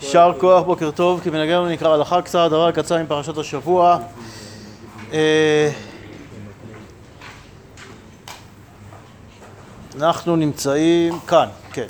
יישר כוח, בוקר טוב, כמנהגנו נקרא הלכה קצת, דבר קצר עם פרשת השבוע. אנחנו נמצאים כאן, כן.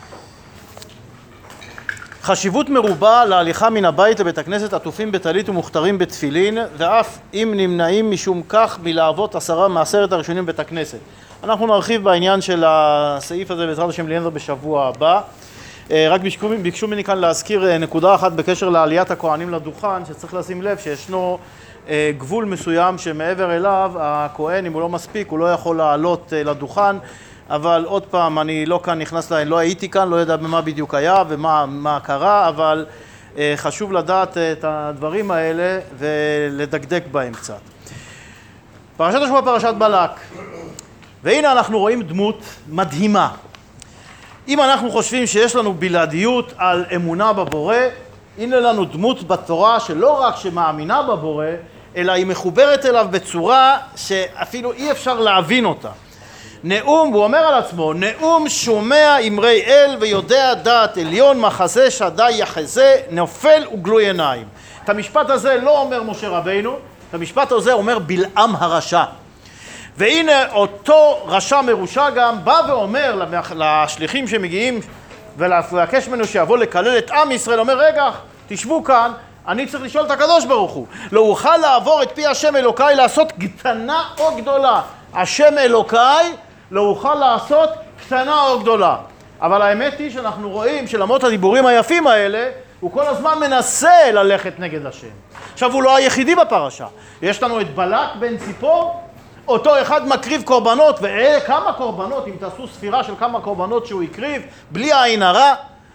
חשיבות מרובה להליכה מן הבית לבית הכנסת עטופים בטלית ומוכתרים בתפילין, ואף אם נמנעים משום כך מלהוות מעשרת הראשונים בבית הכנסת. אנחנו נרחיב בעניין של הסעיף הזה בעזרת השם ליאנדר בשבוע הבא. רק ביקשו ממני כאן להזכיר נקודה אחת בקשר לעליית הכהנים לדוכן, שצריך לשים לב שישנו גבול מסוים שמעבר אליו הכהן, אם הוא לא מספיק, הוא לא יכול לעלות לדוכן, אבל עוד פעם, אני לא כאן נכנס, לא הייתי כאן, לא יודע במה בדיוק היה ומה קרה, אבל חשוב לדעת את הדברים האלה ולדקדק בהם קצת. פרשת השבוע פרשת בלק, והנה אנחנו רואים דמות מדהימה. אם אנחנו חושבים שיש לנו בלעדיות על אמונה בבורא, הנה לנו דמות בתורה שלא רק שמאמינה בבורא, אלא היא מחוברת אליו בצורה שאפילו אי אפשר להבין אותה. נאום, הוא אומר על עצמו, נאום שומע אמרי אל ויודע דעת עליון, מחזה שדי יחזה, נופל וגלוי עיניים. את המשפט הזה לא אומר משה רבינו, את המשפט הזה אומר בלעם הרשע. והנה אותו רשע מרושע גם בא ואומר לשליחים שמגיעים ולבקש ממנו שיבוא לקלל את עם ישראל, אומר רגע, תשבו כאן, אני צריך לשאול את הקדוש ברוך הוא. לא אוכל לעבור את פי השם אלוקיי לעשות קטנה או גדולה. השם אלוקיי לא אוכל לעשות קטנה או גדולה. אבל האמת היא שאנחנו רואים שלמרות הדיבורים היפים האלה, הוא כל הזמן מנסה ללכת נגד השם. עכשיו הוא לא היחידי בפרשה. יש לנו את בלק בן ציפור, אותו אחד מקריב קורבנות, וכמה קורבנות, אם תעשו ספירה של כמה קורבנות שהוא הקריב, בלי עין הרע,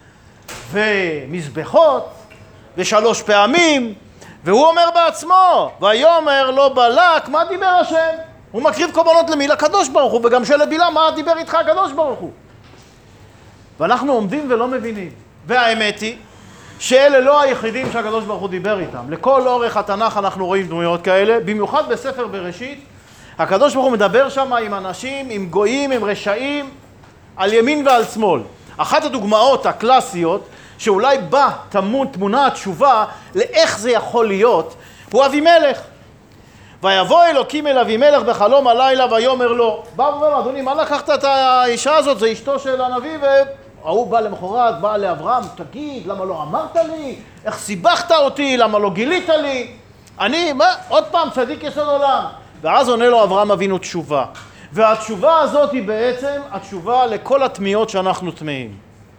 ומזבחות, ושלוש פעמים, והוא אומר בעצמו, ויאמר לו בלק, מה דיבר השם? הוא מקריב קורבנות למי? לקדוש ברוך הוא, וגם שאלה בלעם, מה דיבר איתך הקדוש ברוך הוא? ואנחנו עומדים ולא מבינים. והאמת היא, שאלה לא היחידים שהקדוש ברוך הוא דיבר איתם. לכל אורך התנ"ך אנחנו רואים דמויות כאלה, במיוחד בספר בראשית, הקדוש ברוך הוא מדבר שם עם אנשים, עם גויים, עם רשעים, על ימין ועל שמאל. אחת הדוגמאות הקלאסיות, שאולי בא תמונה התשובה לאיך זה יכול להיות, הוא אבימלך. ויבוא אלוקים אל אבימלך בחלום הלילה ויאמר לו, בא ואומר, אדוני, מה לקחת את האישה הזאת? זה אשתו של הנביא, והוא בא למחרת, בא לאברהם, תגיד, למה לא אמרת לי? איך סיבכת אותי? למה לא גילית לי? עוד פעם, צדיק יסוד עולם. ואז עונה לו אברהם אבינו תשובה. והתשובה הזאת היא בעצם התשובה לכל התמיהות שאנחנו תמהים.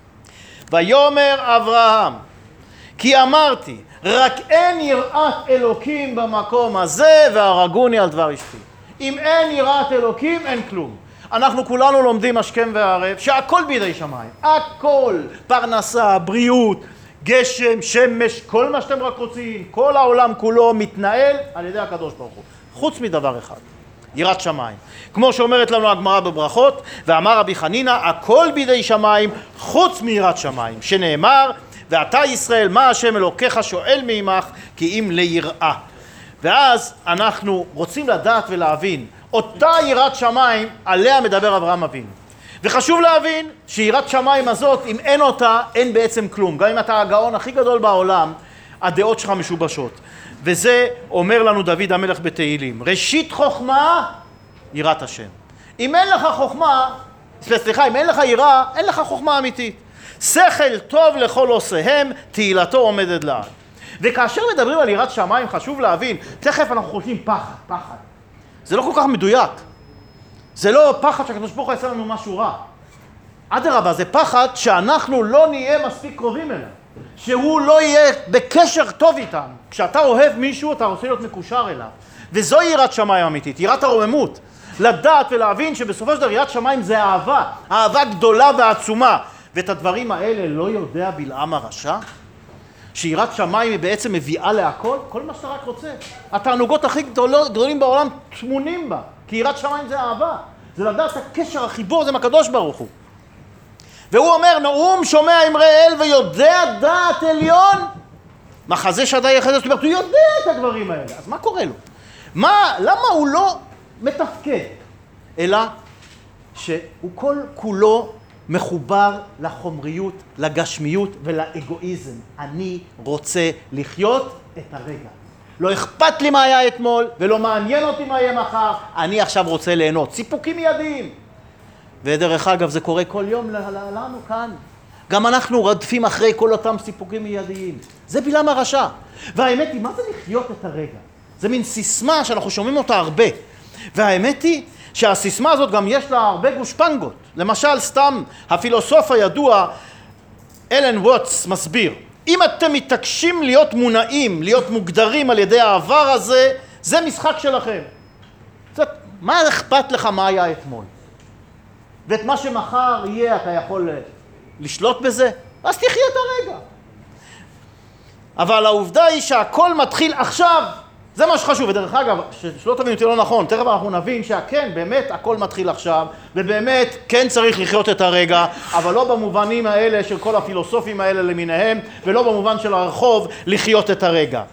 ויאמר אברהם, כי אמרתי, רק אין יראת אלוקים במקום הזה והרגוני על דבר אשתי. אם אין יראת אלוקים, אין כלום. אנחנו כולנו לומדים השכם והערב, שהכל בידי שמיים. הכל, פרנסה, בריאות, גשם, שמש, כל מה שאתם רק רוצים, כל העולם כולו מתנהל על ידי הקדוש ברוך הוא. חוץ מדבר אחד, יראת שמיים. כמו שאומרת לנו הגמרא בברכות, ואמר רבי חנינא, הכל בידי שמיים חוץ מיראת שמיים, שנאמר, ואתה ישראל, מה השם אלוקיך שואל מעמך, כי אם ליראה. ואז אנחנו רוצים לדעת ולהבין, אותה יראת שמיים, עליה מדבר אברהם אבינו. וחשוב להבין שיראת שמיים הזאת, אם אין אותה, אין בעצם כלום. גם אם אתה הגאון הכי גדול בעולם, הדעות שלך משובשות. וזה אומר לנו דוד המלך בתהילים. ראשית חוכמה, יראת השם. אם אין לך חוכמה, אם אין לך יראה, אין לך חוכמה אמיתית. שכל טוב לכל עושיהם, תהילתו עומדת לעד. וכאשר מדברים על יראת שמיים, חשוב להבין, תכף אנחנו חושבים פחד. זה לא כל כך מדויק. זה לא פחד שהקדוש ברוך הוא יעשה לנו משהו רע. אדרבה, זה פחד שאנחנו לא נהיה מספיק קרובים אליו. שהוא לא יהיה בקשר טוב איתנו. כשאתה אוהב מישהו, אתה רוצה להיות מקושר אליו. וזו יראת שמיים אמיתית, יראת הרוממות. לדעת ולהבין שבסופו של דבר יראת שמיים זה אהבה. אהבה גדולה ועצומה. ואת הדברים האלה לא יודע בלעם הרשע? שיראת שמיים היא בעצם מביאה להכל? כל מה שאתה רק רוצה. התענוגות הכי גדולים בעולם טמונים בה. כי יראת שמיים זה אהבה. זה לדעת הקשר, החיבור, זה מהקדוש ברוך הוא. והוא אומר, נאום שומע אמרי אל ויודע דעת עליון, מחזה שדי יחזה, זאת אומרת, הוא יודע את הדברים האלה. אז מה קורה לו? למה הוא לא מתפקד? אלא שהוא כל כולו מחובר לחומריות, לגשמיות ולאגואיזם. אני רוצה לחיות את הרגע. לא אכפת לי מה היה אתמול, ולא מעניין אותי מה יהיה מחר. אני עכשיו רוצה ליהנות. סיפוקים מיידיים. ודרך אגב, זה קורה כל יום לנו כאן. גם אנחנו רדפים אחרי כל אותם סיפוקים מיידיים. זה בלעם הרשע. והאמת היא, מה זה לחיות את הרגע? זה מין סיסמה שאנחנו שומעים אותה הרבה. והאמת היא שהסיסמה הזאת גם יש לה הרבה גושפנגות. למשל, סתם הפילוסוף הידוע, אלן ווטס, מסביר. אם אתם מתעקשים להיות מונעים, להיות מוגדרים על ידי העבר הזה, זה משחק שלכם. זאת, מה אכפת לך מה היה אתמול? ואת מה שמחר יהיה, אתה יכול לשלוט בזה? אז תחיה את הרגע. אבל העובדה היא שהכל מתחיל עכשיו. זה מה שחשוב. ודרך אגב, שלא תבינו אותי לא נכון, תכף אנחנו נבין שכן, באמת הכל מתחיל עכשיו, ובאמת כן צריך לחיות את הרגע, אבל לא במובנים האלה של כל הפילוסופים האלה למיניהם, ולא במובן של הרחוב לחיות את הרגע.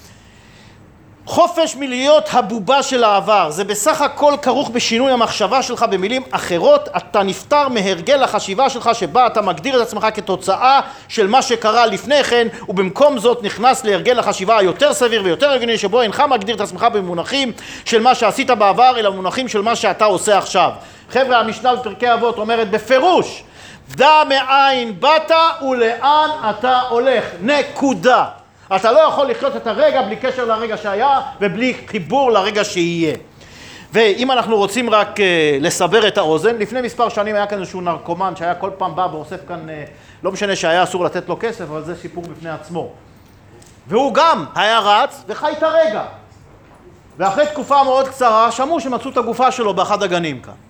חופש מלהיות הבובה של העבר, זה בסך הכל כרוך בשינוי המחשבה שלך. במילים אחרות, אתה נפטר מהרגל החשיבה שלך שבה אתה מגדיר את עצמך כתוצאה של מה שקרה לפני כן, ובמקום זאת נכנס להרגל החשיבה היותר סביר ויותר הגיוני, שבו אינך מגדיר את עצמך במונחים של מה שעשית בעבר, אלא במונחים של מה שאתה עושה עכשיו. חבר'ה, המשנה בפרקי אבות אומרת בפירוש, דע מאין באת ולאן אתה הולך, נקודה. אתה לא יכול לחיות את הרגע בלי קשר לרגע שהיה ובלי חיבור לרגע שיהיה. ואם אנחנו רוצים רק לסבר את האוזן, לפני מספר שנים היה כאן איזשהו נרקומן שהיה כל פעם בא ואוסף כאן, לא משנה שהיה אסור לתת לו כסף, אבל זה סיפור בפני עצמו. והוא גם היה רץ וחי את הרגע. ואחרי תקופה מאוד קצרה שמעו שמצאו את הגופה שלו באחד הגנים כאן.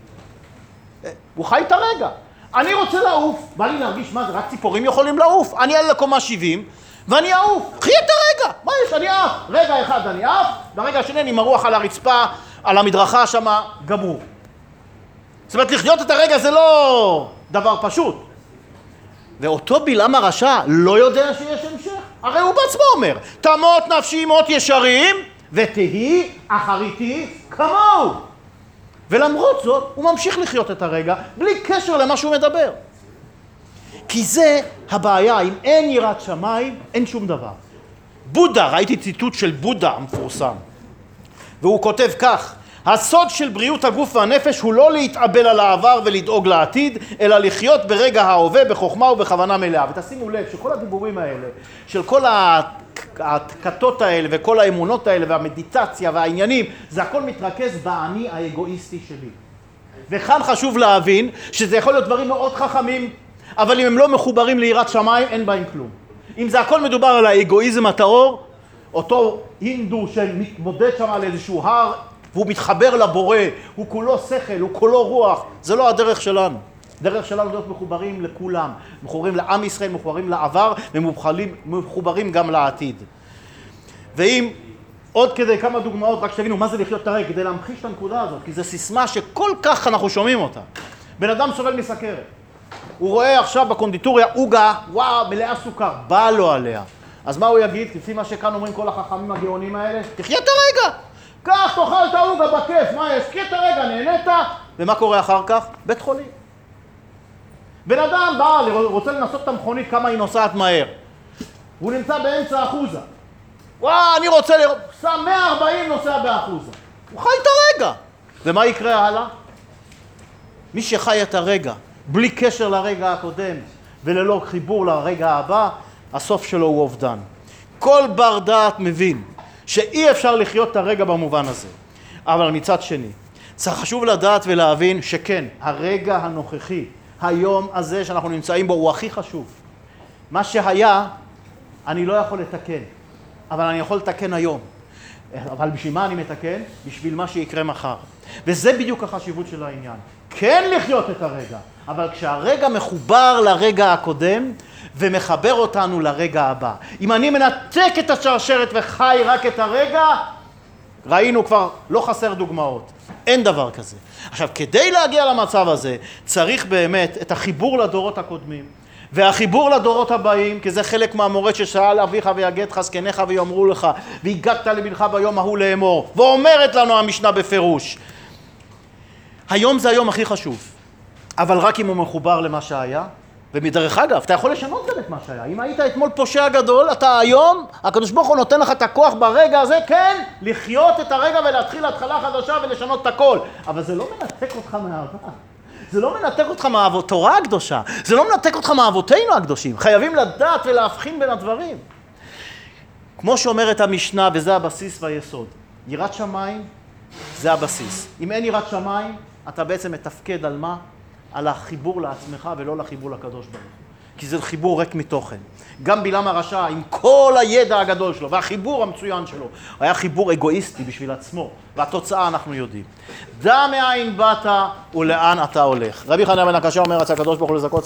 הוא חי את הרגע. אני רוצה לעוף, בא לי להרגיש מה זה, רק ציפורים יכולים לעוף. אני על לקומה 70, ואני אעוף, חי את הרגע, מה יש, אני אעף, רגע אחד אני אעף, ברגע השני אני מרוח על הרצפה, על המדרכה שמה, גמור. זאת אומרת, לחיות את הרגע זה לא דבר פשוט. ואותו בלעם הרשע לא יודע שיש המשך, הרי הוא בעצמו אומר, תמות נפשי מות ישרים, ותהי אחריתי כמוהו. ולמרות זאת, הוא ממשיך לחיות את הרגע, בלי קשר למה שהוא מדבר. כי זה הבעיה, אם אין יראת שמיים, אין שום דבר. בודה, ראיתי ציטוט של בודה המפורסם, והוא כותב כך, הסוד של בריאות הגוף והנפש הוא לא להתאבל על העבר ולדאוג לעתיד, אלא לחיות ברגע ההווה בחוכמה ובכוונה מלאה. ותשימו לב שכל הדיבורים האלה, של כל ההתקתות האלה וכל האמונות האלה והמדיטציה והעניינים, זה הכל מתרכז באני האגואיסטי שלי. וכאן חשוב להבין שזה יכול להיות דברים מאוד חכמים, אבל אם הם לא מחוברים ליראת שמיים, אין בהם כלום. אם זה הכל מדובר על האגואיזם הטהור, אותו הינדו שמתמודד שם על איזשהו הר, והוא מתחבר לבורא, הוא כולו שכל, הוא כולו רוח, זה לא הדרך שלנו. דרך שלנו להיות מחוברים לכולם, מחוברים לעם ישראל, מחוברים לעבר, ומחוברים גם לעתיד. ואם עוד כדי כמה דוגמאות, רק שתבינו מה זה לחיות את הרגע, כדי להמחיש את הנקודה הזאת, כי זו סיסמה שכל כך אנחנו שומעים אותה. בן אדם סובל מסכרת. הוא רואה עכשיו בקונדיטוריה עוגה, וואו, מלאה סוכר, בא לו עליה. אז מה הוא יגיד? לפי מה שכאן אומרים כל החכמים הגאונים האלה, תחיה את הרגע. כך תאכל את העוגה בכיף, מה יש? תחיה את הרגע, נהנית. ומה קורה אחר כך? בית חולים. בן אדם בא, רוצה לנסות את המכונית כמה היא נוסעת מהר. הוא נמצא באמצע אחוזה. וואו, אני רוצה לראות, שם 140 נוסע באחוזה. הוא חי את הרגע. ומה יקרה הלאה? מי שחי את הרגע, בלי קשר לרגע הקודם וללא חיבור לרגע הבא, הסוף שלו הוא אובדן. כל בר דעת מבין שאי אפשר לחיות את הרגע במובן הזה. אבל מצד שני, צריך חשוב לדעת ולהבין שכן, הרגע הנוכחי, היום הזה שאנחנו נמצאים בו הוא הכי חשוב. מה שהיה, אני לא יכול לתקן, אבל אני יכול לתקן היום. אבל בשביל מה אני מתקן? בשביל מה שיקרה מחר. וזה בדיוק החשיבות של העניין. כן לחיות את הרגע, אבל כשהרגע מחובר לרגע הקודם ומחבר אותנו לרגע הבא. אם אני מנתק את השרשרת וחי רק את הרגע, ראינו כבר, לא חסר דוגמאות. אין דבר כזה. עכשיו, כדי להגיע למצב הזה, צריך באמת את החיבור לדורות הקודמים, והחיבור לדורות הבאים, כי זה חלק מהמורת ששאל אביך ויגדך זקניך ויאמרו לך, והגדת לבנך ביום ההוא לאמור, ואומרת לנו המשנה בפירוש. היום זה היום הכי חשוב. אבל רק אם הוא מחובר למה שהיה. ומדרך אגב, אתה יכול לשנות גם את מה שהיה. אם היית אתמול פושע גדול, אתה היום, הקדוש ברוך הוא נותן לך את הכוח ברגע הזה, כן, לחיות את הרגע ולהתחיל התחלה חדשה ולשנות את הכל. אבל זה לא מנתק אותך מהעבר. זה לא מנתק אותך מהתורה הקדושה. זה לא מנתק אותך מאבותינו הקדושים. חייבים לדעת ולהבחין בין הדברים. כמו שאומרת המשנה, וזה הבסיס והיסוד. יראת שמיים זה הבסיס. אם אין יראת שמיים, אתה בעצם מתפקד על מה? על החיבור לעצמך ולא לחיבור לקדוש ברוך הוא. כי זה חיבור ריק מתוכן. גם בלעם הרשע, עם כל הידע הגדול שלו והחיבור המצוין שלו, היה חיבור אגואיסטי בשביל עצמו, והתוצאה אנחנו יודעים. דע מאין באת ולאן אתה הולך. רבי חנינא בן עקשיא אומר, רצה הקדוש ברוך הוא לזכות